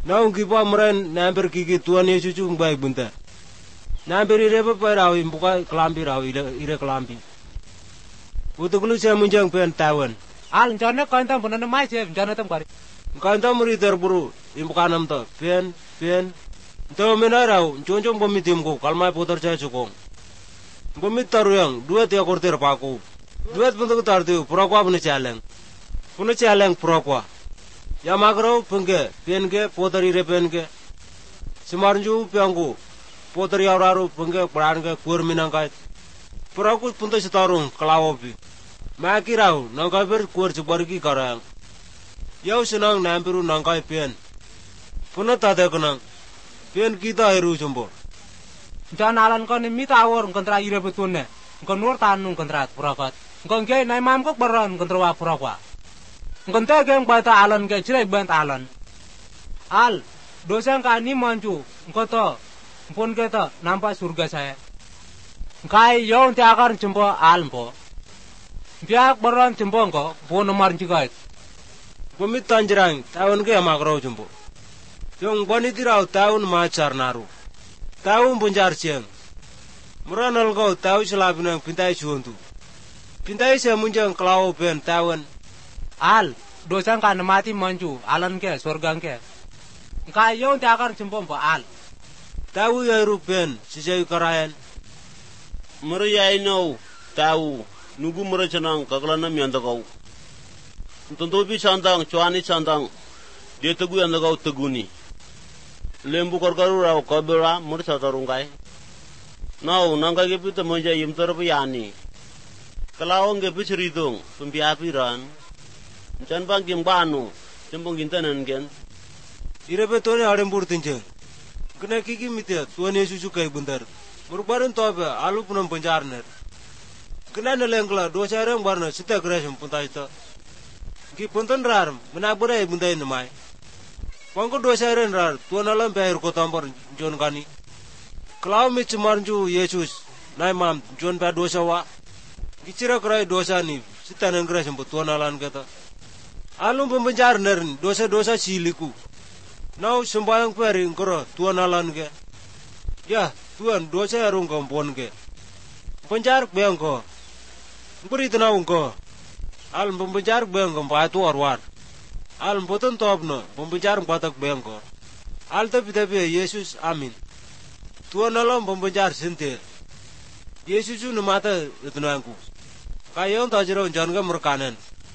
Naung kipa meren namper kiki Tuhan Yesus cung baik bunta. Namper ire pa rawi buka kelampi rawi ire kelampi. Utuk lu saya munjang pen tawan. Al jana kantam punan mai je jana tam kari. Kantam muri terburu imbukanam to pen. To menarau jonjong pemitim ko kalmai putar saya cukong. Pemit taruyang dua tiga korter paku. Dua bentuk tartiu purakwa punya caleng purakwa. Ya makro penge putar ire penge. Semarju piangku putar yauraru penge perange kur minangkai. Puraku punta setarung kelawopi. Makirau nangkai ber kur sebargi karang. Yau senang nampiru nangkai pen. Punta tade kenang. Pen kita heru jumbo. Jangan alan kau ni mita awor kontra ire betul ne. Kau nur tanung kontra purakat. Kau ke nai mam kau beran kontra wa purakwa. Kau te ke bata alan ke cirai bant alan. Al dosa kau ni manju. Kau to pun kita nampak surga saya. Kai yang tiakar jumbo al po. Biak beran jumbo kau pun nomor juga. Pemit tanjerang tahun ke makro jumbo. Yung banitirau tahun macar naru. Tahun punjar siang. Muranal kau tahu selapinang pintai suuntu. Pintai saya munjang kelau pen tahun. Al dosa kan mati manju alan ke surga ke. Kai yang tiakar jumbo po al. Tahu ya rupen sisai karayan. Meriyai nau tahu nugu merecenang kakalana mianta kau. Tentu santang cuani santang dia tegu yang kau teguni. Lembu korkaru rau kabera mursa tarungkai. Nau nangka ke pita monja yim terpiyani. Kalawang ke piceridung pempiapiran. Jangan bangkim banu jempong gintanan ken. Ire betone adem burtinje. Kena kiki mitia Tuhan Yesus sukai bentar. Merupakan tobe alu punam penjarner. Kena nelengkla dosa orang barna sita kresem punta ita. Ki punten rar menabura buntai nemai. Pangko dosa orang rar Tuhan alam pahir ko tampar jon kani. Kalau mit marju Yesus nai mam jon pa dosa wa. Kicira krai dosa ni sita nang kresem Tuhan alam kata. Alum pempenjarner dosa siliku. Nau sembayang pering koro Tuhan alam ke. Ya Tuhan dosa arung kompon ke. Penjar beang ko. Beri tenau ko. Al pempenjar beang ko pa tu arwar. Al poton topno pempenjar patak beang ko. Al tapi Yesus amin. Tuhan alam pempenjar sente. Yesus nu mata itu nangku. Kayong tajiro jangan merekanen.